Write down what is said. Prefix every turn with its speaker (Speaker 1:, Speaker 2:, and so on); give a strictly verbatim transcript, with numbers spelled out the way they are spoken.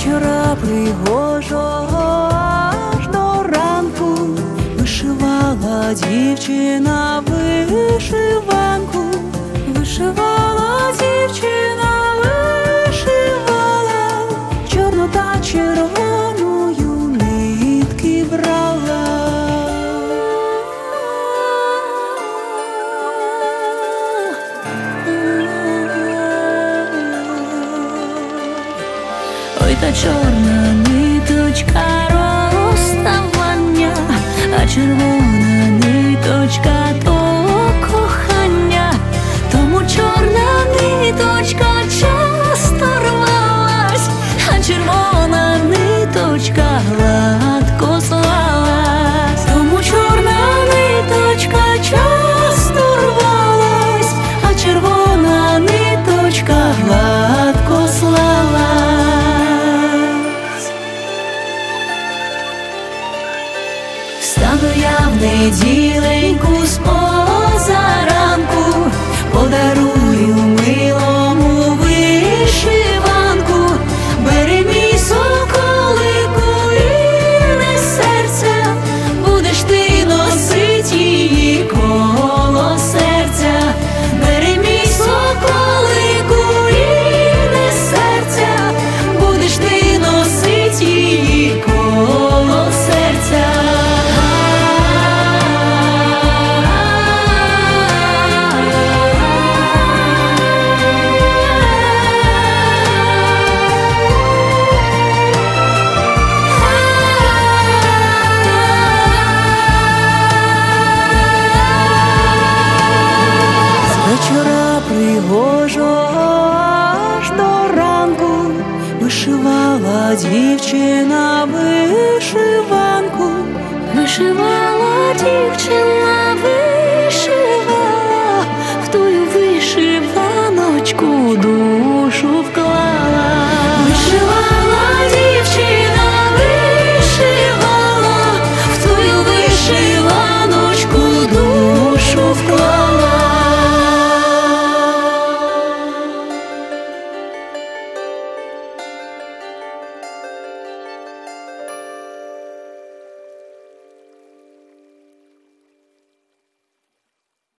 Speaker 1: вечора пригожого аж до ранку вишивала дівчина вишиванку, вишивала дівчина, вишивала, чорну та червоною нитки брала. Ой, та чорна ниточка розставання, а червона ниточка то кохання. Тому чорна ниточка часто рвалась, а червона ниточка гладко слалась. Тому чорна ниточка часто рвалась, а червона ниточка гладко слалась. Встану я в неділеньку з позаранку, подарую милому вишиванку. Бери, мій соколику, вільне серце, будеш ти носить її коло серця. Бери, мій соколику, вільне серце, будеш ти носить її коло серця. Вечора пригожого аж до ранку вишивала дівчина вишиванку, вишивала дівчина.